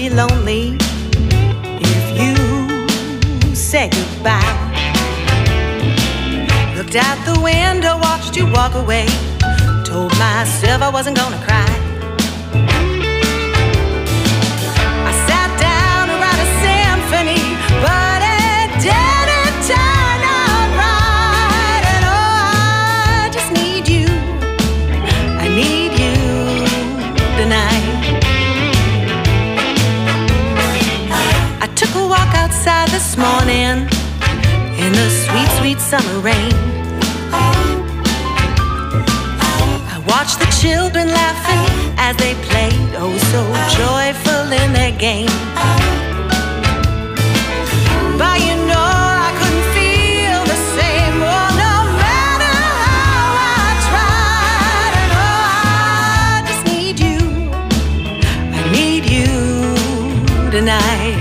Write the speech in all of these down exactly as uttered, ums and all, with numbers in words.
be lonely if you say goodbye. Looked out the window, watched you walk away. Told myself I wasn't gonna cry. I sat down to write a symphony, but it didn't turn out right. And oh, I just need you. I need you tonight. I took a walk outside this morning in the sweet, sweet summer rain. I watched the children laughing as they played, oh so joyful in their game. But you know I couldn't feel the same, oh no matter how I tried. And oh, I just need you, I need you tonight.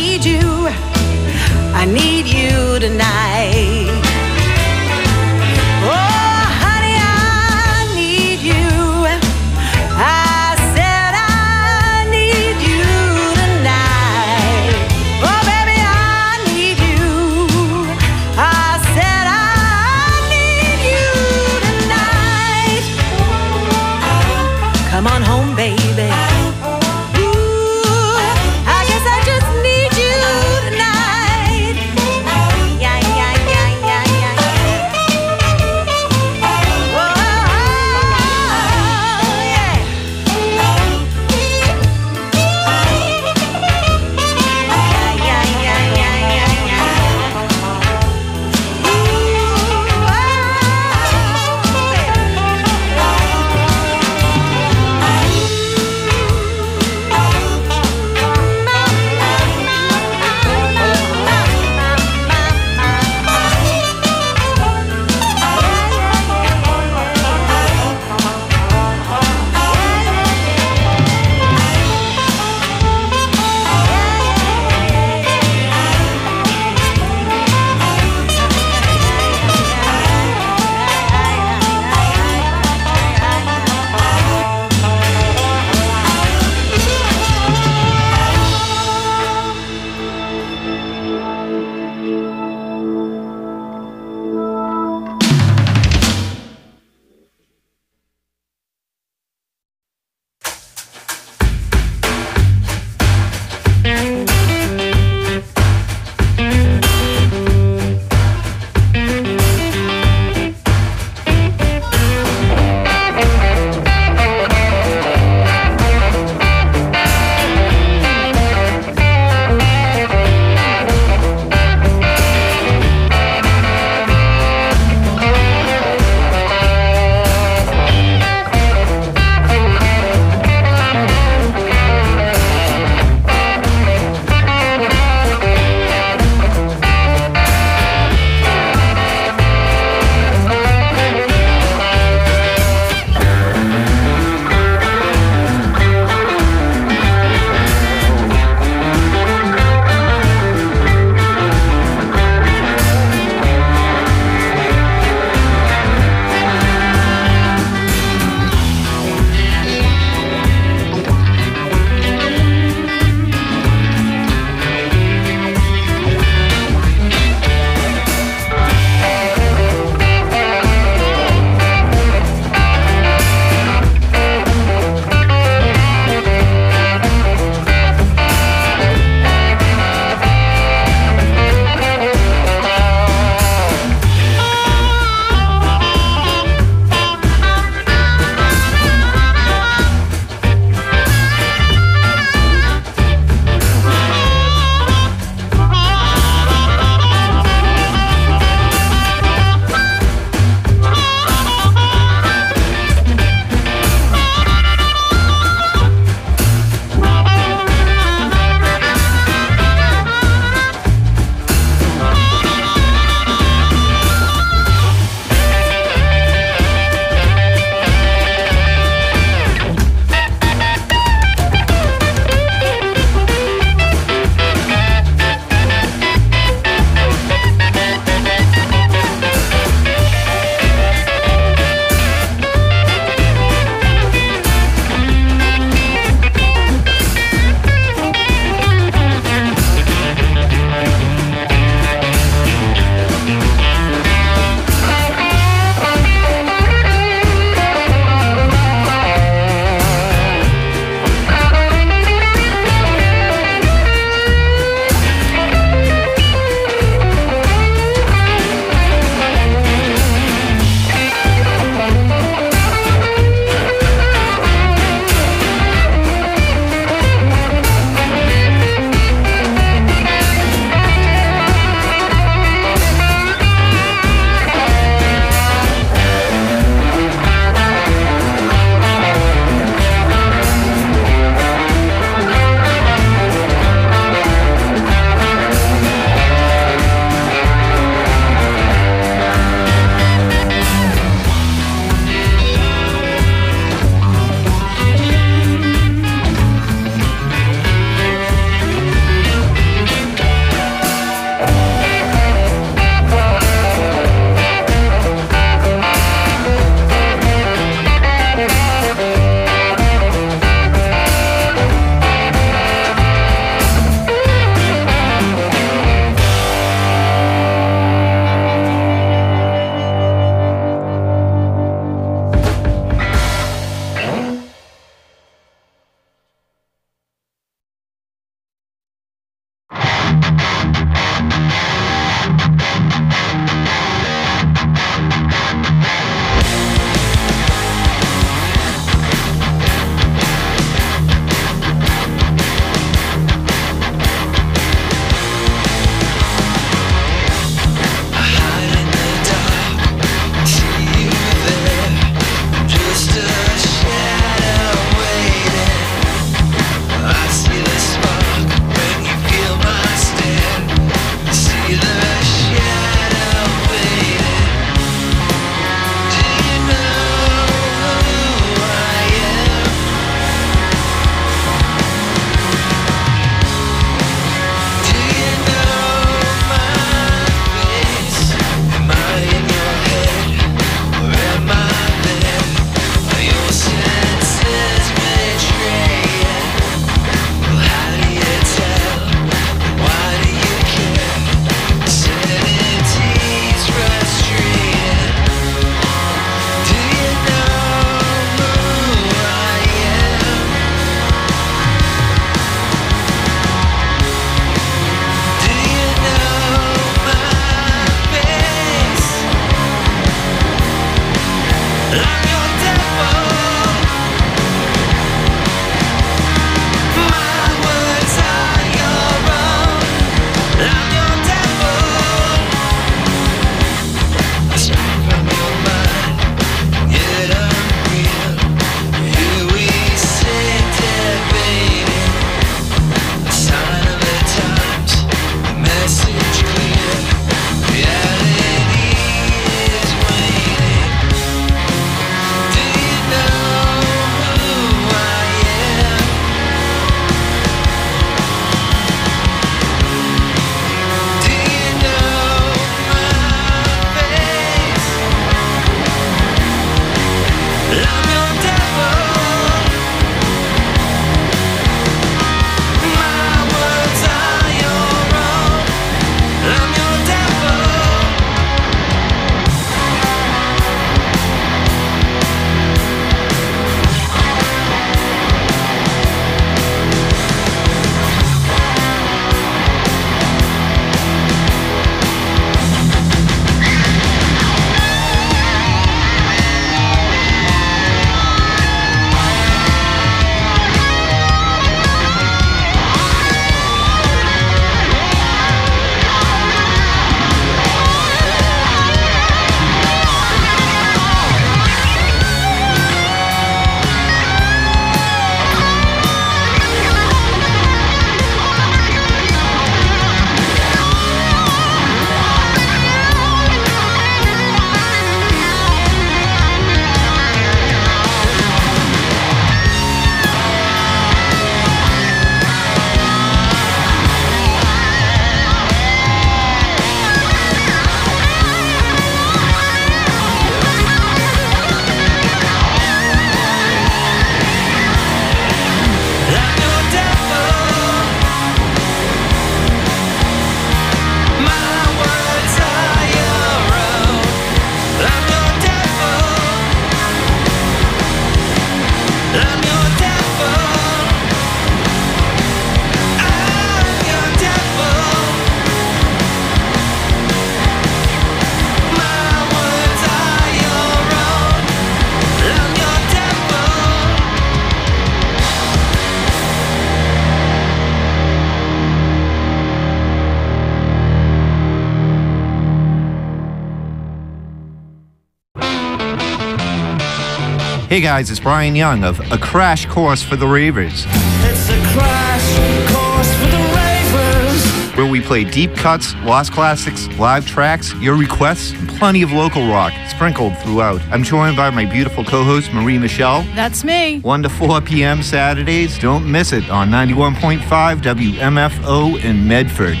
Hey guys, it's Brian Young of A Crash Course for the Ravers. It's a crash course for the Ravers. Where we play deep cuts, lost classics, live tracks, your requests, and plenty of local rock sprinkled throughout. I'm joined by my beautiful co-host, Marie Michelle. That's me. one to four p.m. Saturdays. Don't miss it on ninety-one point five W M F O in Medford.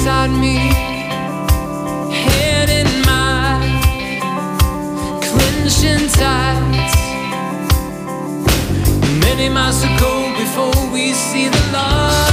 beside me, head in my clenching tight. Many miles to go before we see the light.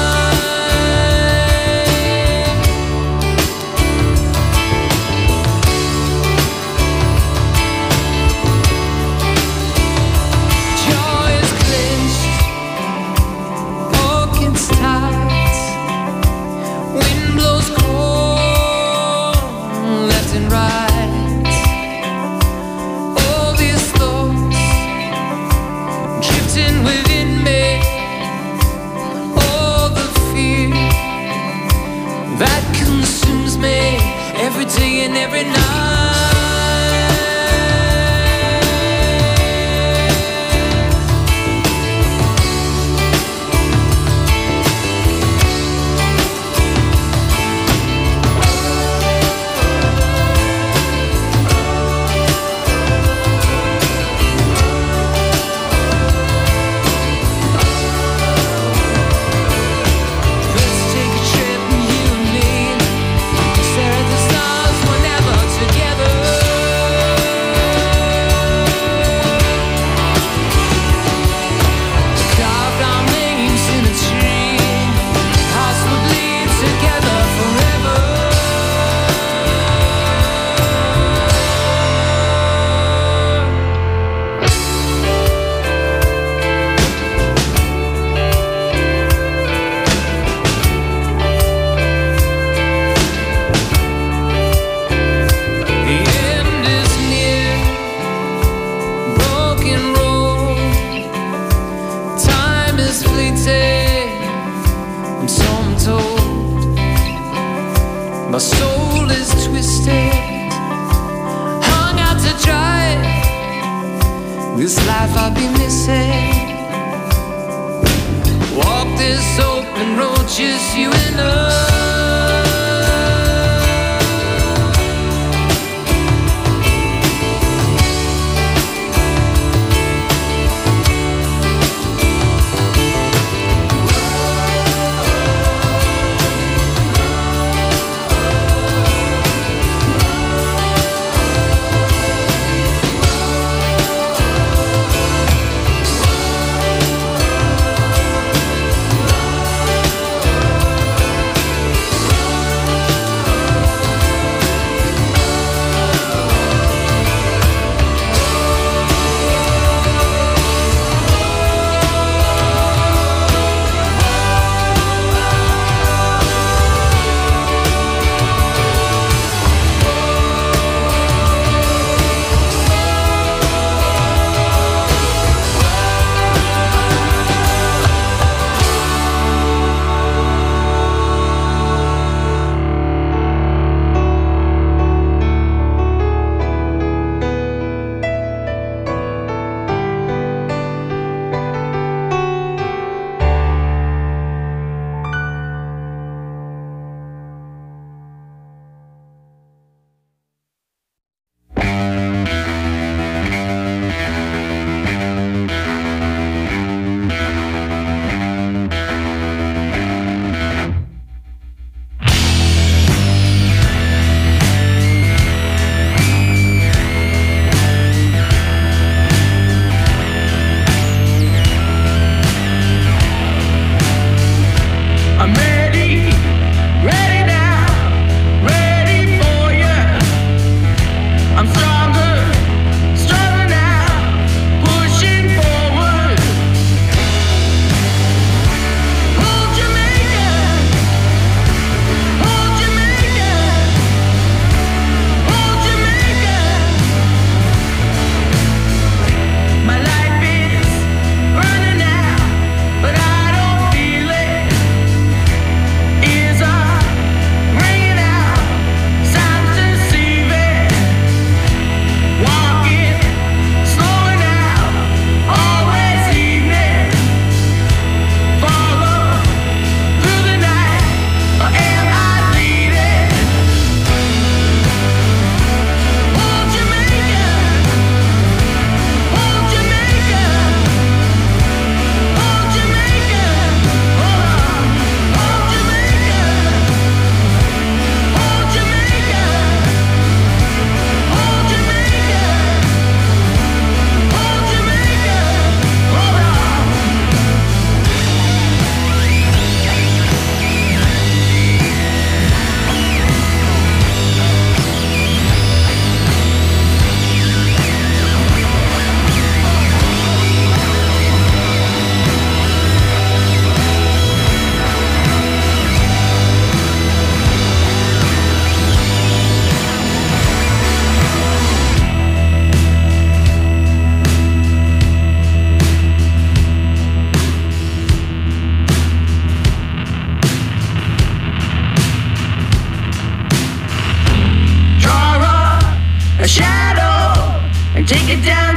Jaw is clenched, pockets tight. Wind blows cold, left and right. All these thoughts drifting within me, all the fear that consumes me every day and every night. Let's take a trip, you and me, stare at the stars whenever together. Carved our names in a tree, hearts would bleed together forever. The end is near, broken road. Time is fleeting, and so I'm told. My soul is twisted, hung out to dry. This life I'll be missing. Walk this open road, just you and I.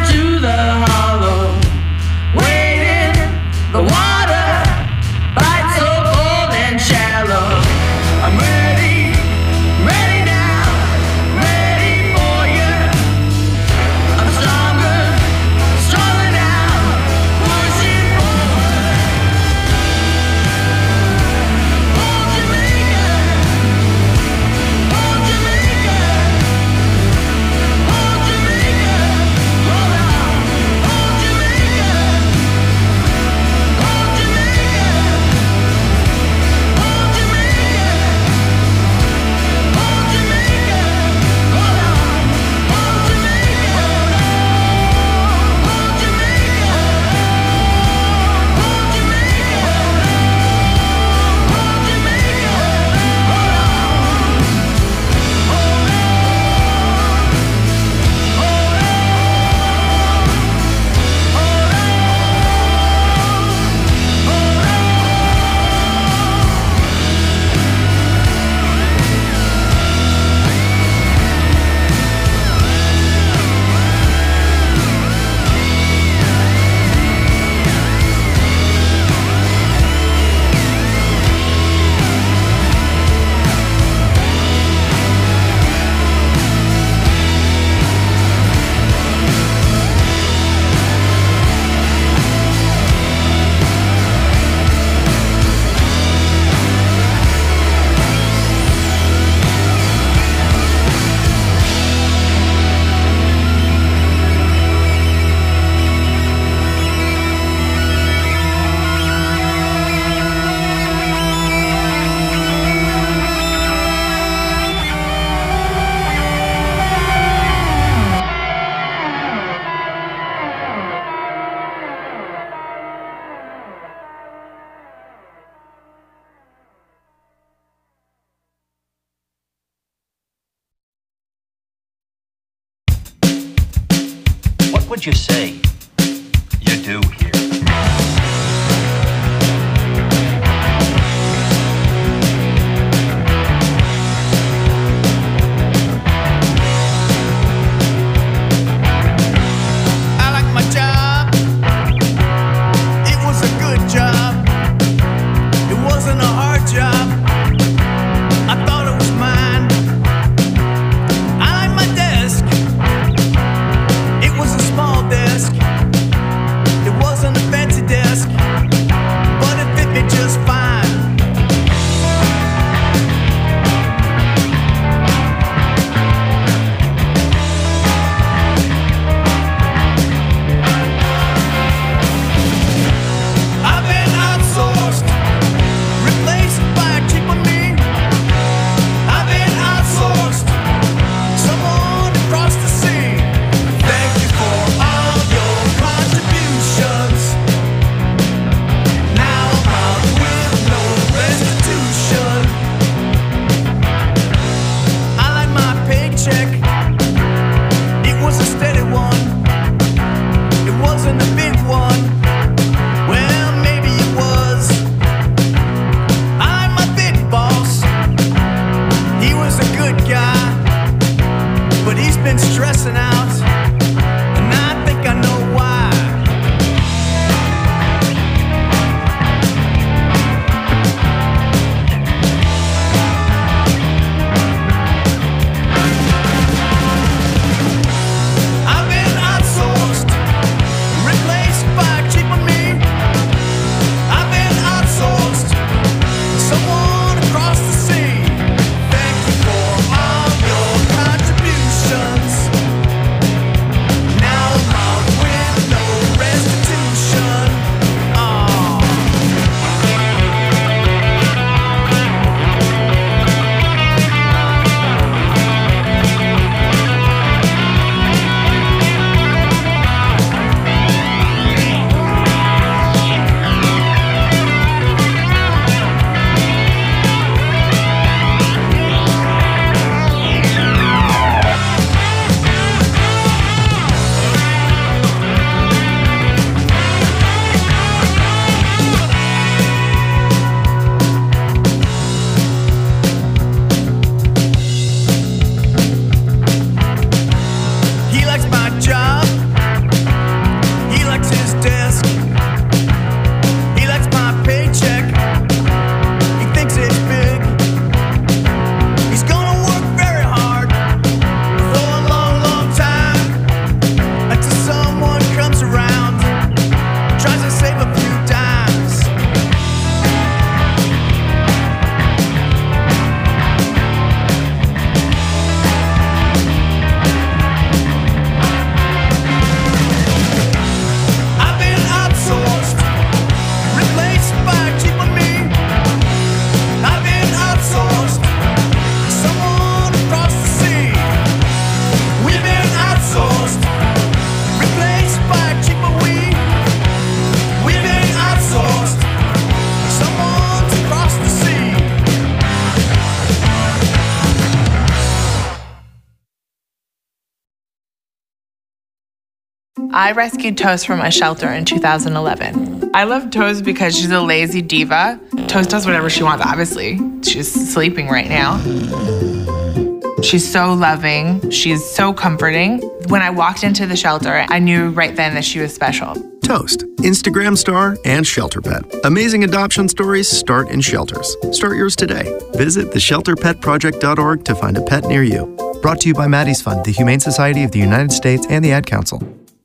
to the hollow, waiting. The water bites so cold and shallow. I'm ready, ready now, ready for you. I'm stronger, stronger now, pushing forward. Oh, Jamaica, oh, Jamaica, oh, Jamaica, hold on. Oh, Jamaica, oh, Jamaica, oh, Jamaica, oh, Jamaica, hold on. Oh, Jamaica, oh, Jamaica, oh, Jamaica, oh, Jamaica, hold on. What would you say you do here? I like my job. It was a good job. It wasn't a hard job. I thought it was mine. I like my desk. It was a small desk. It was I rescued Toast from a shelter in two thousand eleven. I love Toast because she's a lazy diva. Toast does whatever she wants, obviously. She's sleeping right now. She's so loving. She's so comforting. When I walked into the shelter, I knew right then that she was special. Toast, Instagram star and shelter pet. Amazing adoption stories start in shelters. Start yours today. Visit the shelter pet project dot org to find a pet near you. Brought to you by Maddie's Fund, the Humane Society of the United States, and the Ad Council.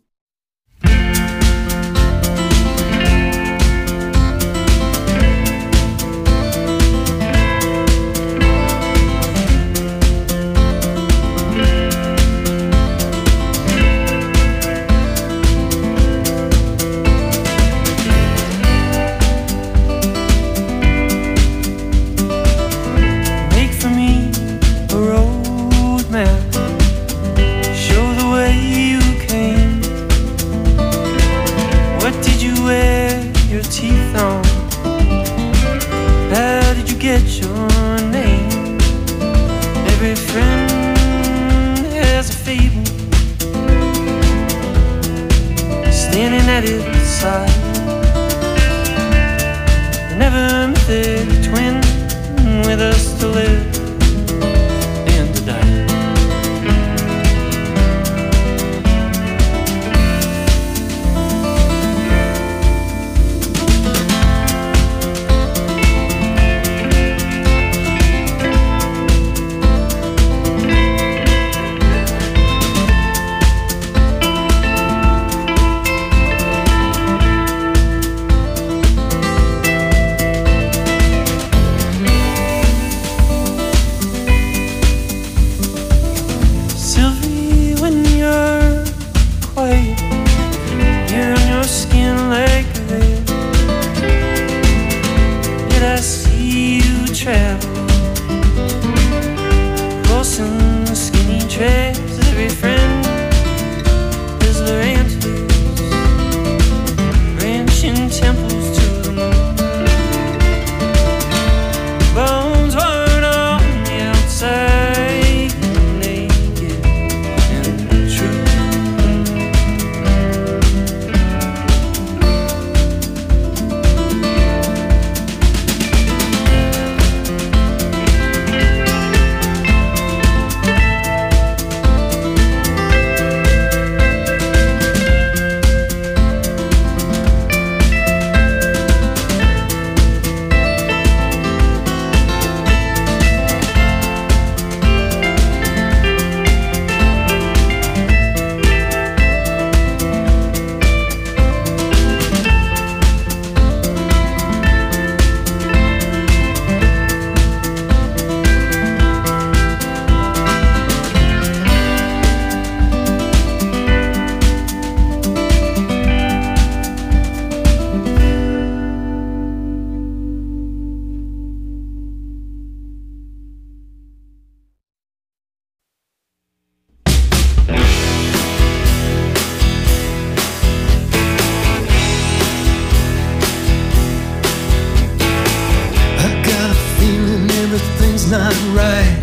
Not right.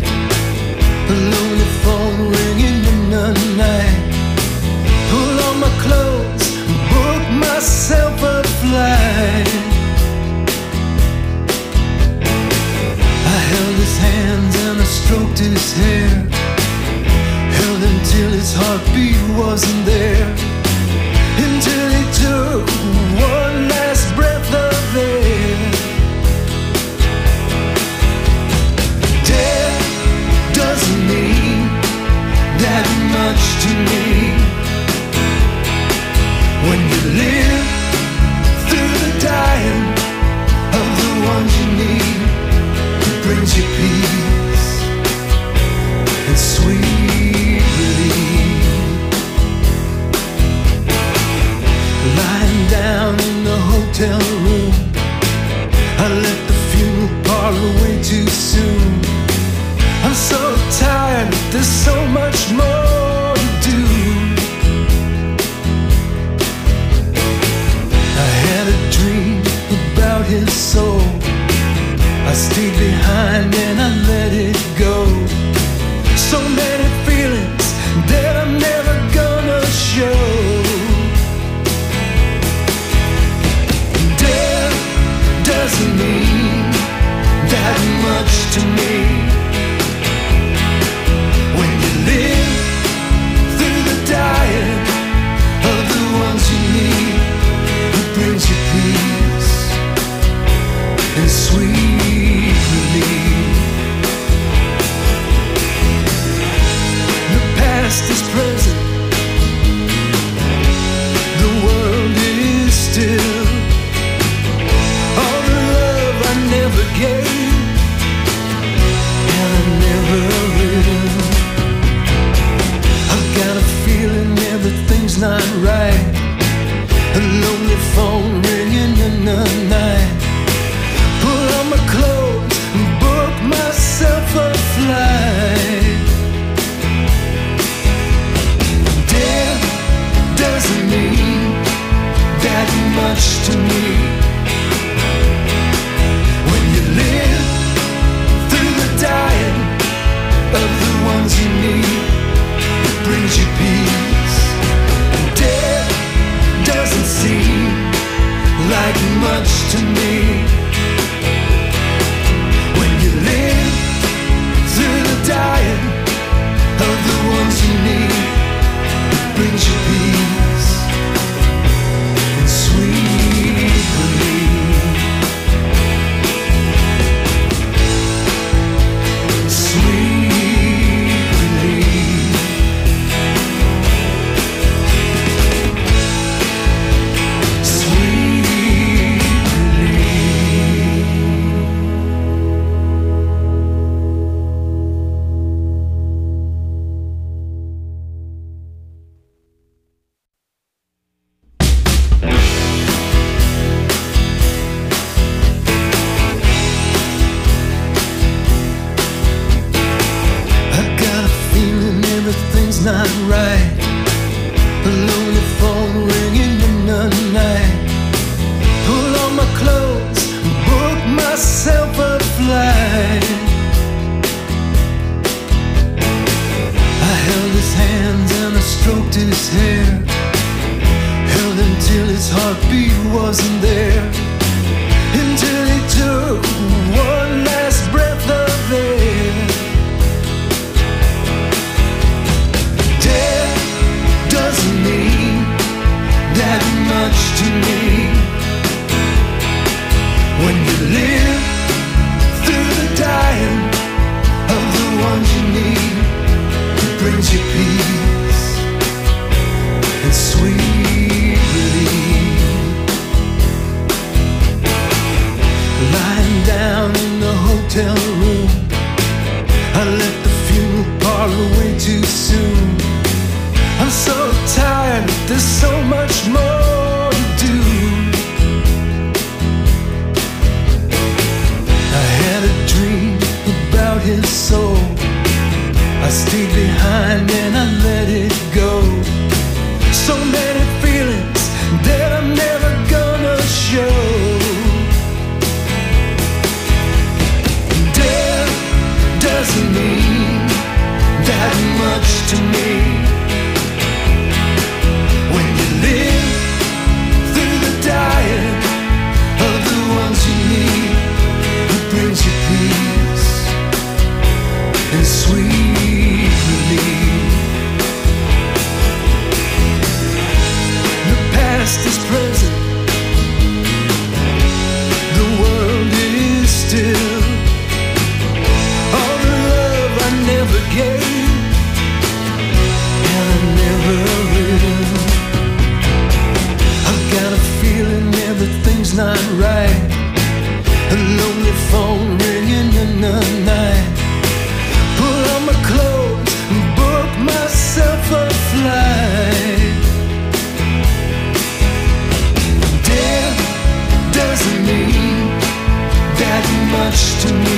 Alone, the phone ringing in the night. Pull on my clothes, book myself a flight. I held his hands and I stroked his hair. Held him till his heartbeat wasn't there. Until he took one last breath of air. Doesn't mean that much to me. When you live through the dying of the ones you need, it brings you peace and sweet relief. Lying down in the hotel room, I left the funeral parlor way too soon. I'm so tired, there's so much more to do. I had a dream about his soul. I stayed behind and I let it go. So many feelings that I'm never gonna show. right. A lonely phone ringing in the night. Pull on my clothes and book myself a flight. Death doesn't mean that much to me. When you live through the dying of the ones you need, it brings you peace. Death doesn't seem like much to me. When you live through the dying of the ones you need, it brings you peace and sweet relief. Sweet relief. Sweet relief. I got a feeling everything's not right. A lonely phone ringing in the night. Pull on my clothes and book myself a flight. I held his hands and I stroked his hair. Held him till his heartbeat wasn't there. Until he took one last breath of air. Death doesn't mean that much to me. When you live through the dying of the ones you need, it brings you peace and sweet relief. Lying down in the hotel room, I left the funeral parlor way too soon. I'm so tired, there's so much more to do. I had a dream about his soul. I stayed behind and I let it go. So many feelings that I'm never gonna show. Death doesn't mean that much to me. When you live through the dying of the ones you need, it brings you peace and sweet relief. The past is present, the world is still. All the love I never gave, and I never will. I've got a feeling everything's not right. A lonely phone ringing in the night. Pull on my clothes and book myself a flight. Death doesn't mean that much to me.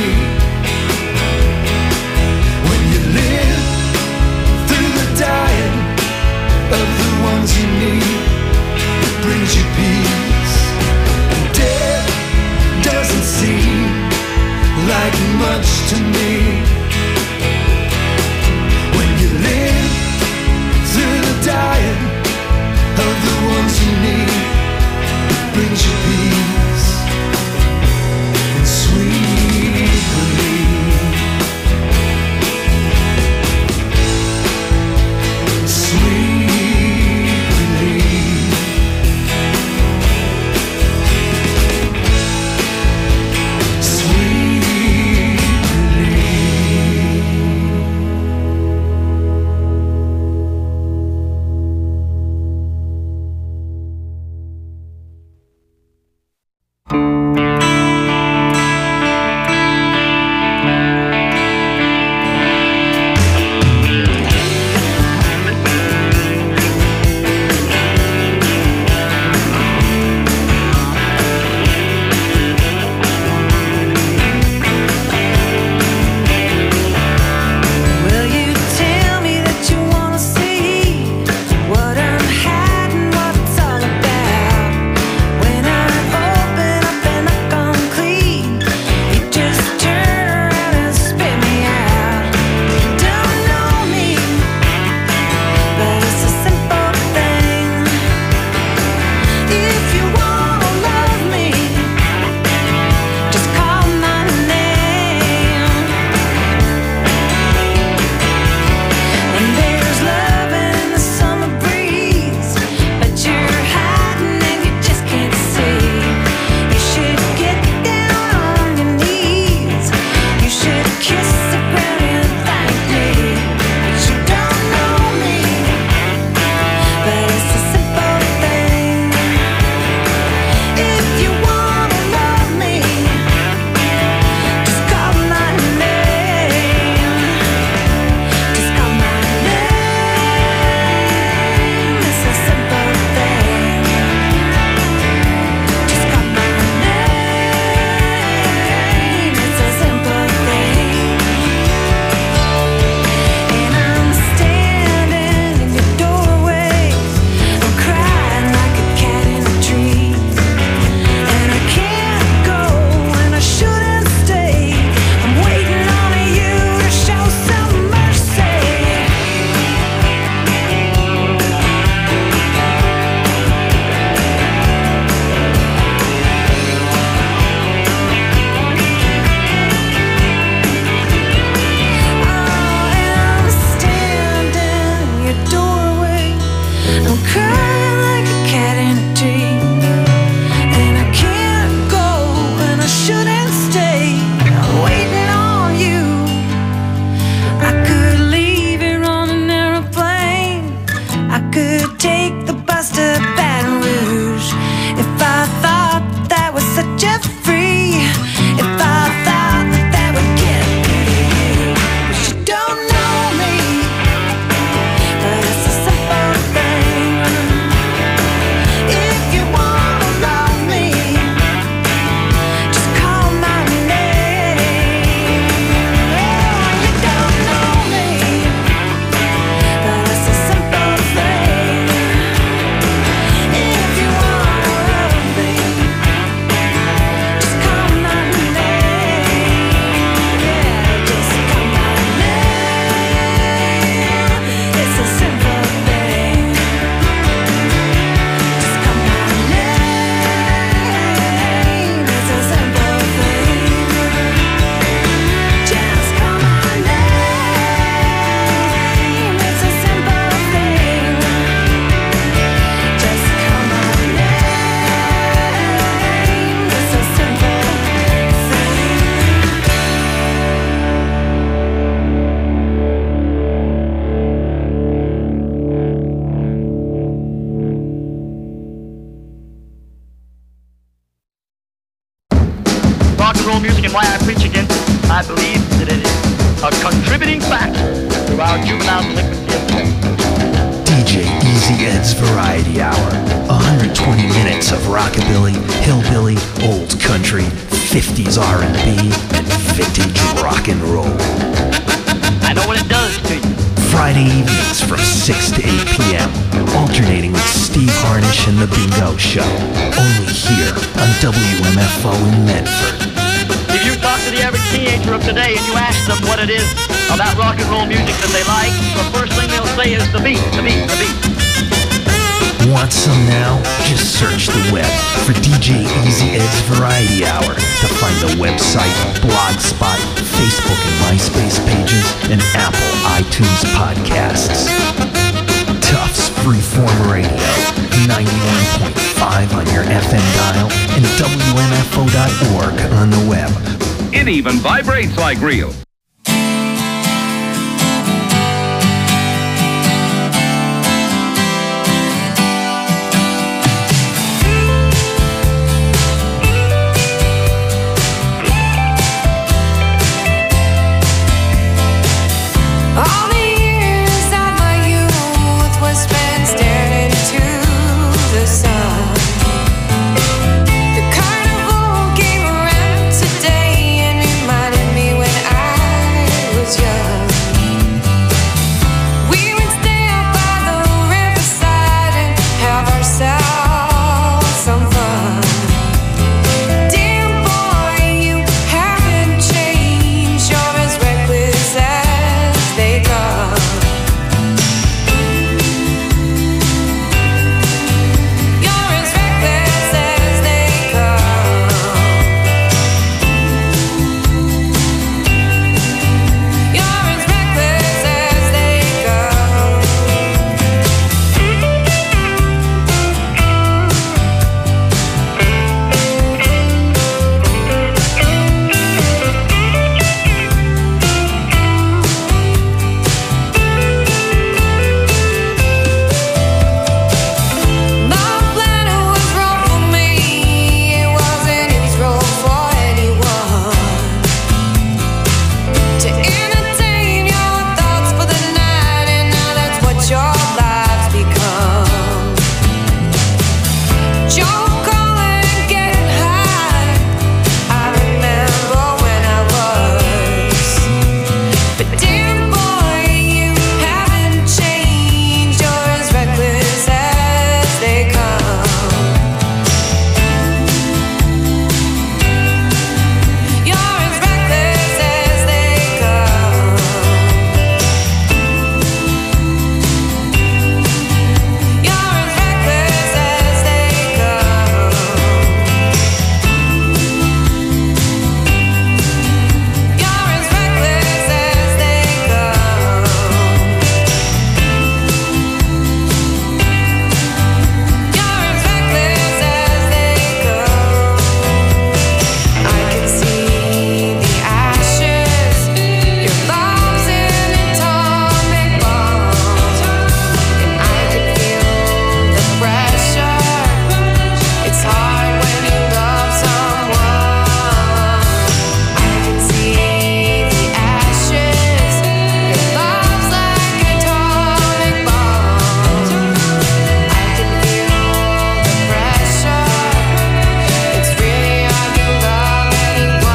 When you live through the dying of the ones you need, it brings you peace. Death rock and roll music and why I preach against it. I believe that it is a contributing factor to our juvenile delinquency of today. D J Easy Ed's Variety Hour. one hundred twenty minutes of rockabilly, hillbilly, old country, fifties R and B, and vintage rock and roll. I know what it does to you. Friday evenings from six to eight p.m. Alternating with Steve Harnish and The Bingo Show. Only here on W M F O in Medford. If you talk to the average teenager of today and you ask them what it is about rock and roll music that they like, the first thing they'll say is the beat, the beat, the beat. Want some now? Just search the web for D J Easy Ed's Variety Hour to find the website, Blogspot, Facebook and MySpace pages, and Apple iTunes podcasts. Tufts Freeform Radio, ninety-one point five on your F M dial, and W M F O dot org on the web. It even vibrates like real. All the years of my youth were spent staring into the sun. The carnival came around today and reminded me when I was young. We would stay out by the riverside and have ourselves some fun. Dear boy, you haven't changed. You're as reckless as they come. You're as reckless as they come. You're as reckless as they come. The planet was wrong for me. It wasn't its role for anyone to entertain your thoughts for the night, and now that's what your lives become. Joke calling, getting high. I remember when I was, but dear boy, you haven't changed. You're as reckless as they come. You're as reckless as they come. You're as reckless as they come. You're as reckless as they come. You're as reckless as they come. I can see the ashes, your love's an atomic bomb, and I can feel the pressure. It's hard when you love someone. I can see the ashes, your love's like an atomic bomb. I can feel the pressure. It's really hard to love anyone.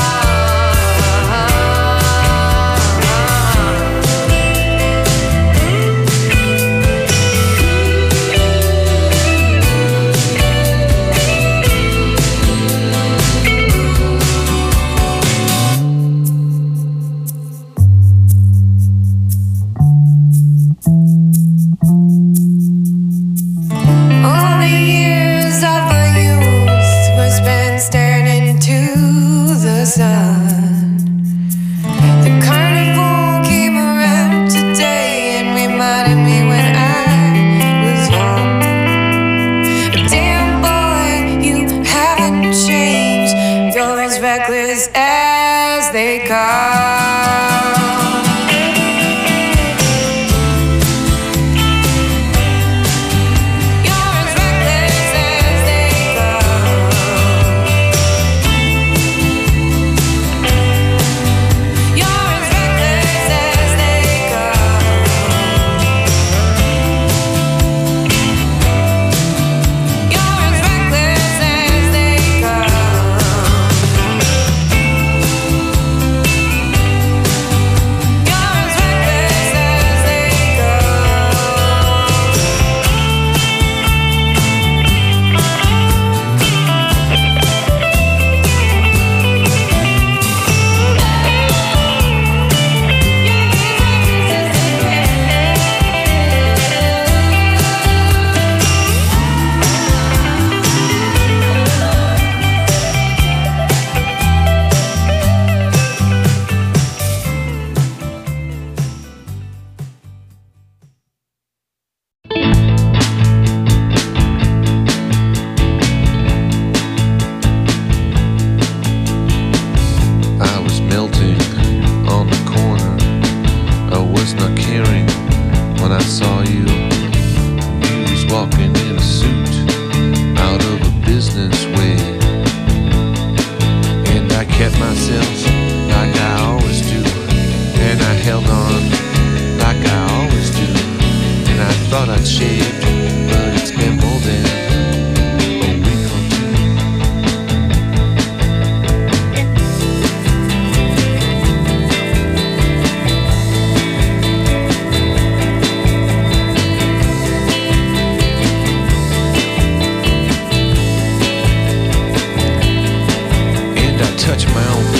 All the years of my youth were spent staring into the sun. The carnival came around today and reminded me when I was young. Damn boy, you haven't changed. You're as reckless as they come. You're as reckless as they come. watch your mouth.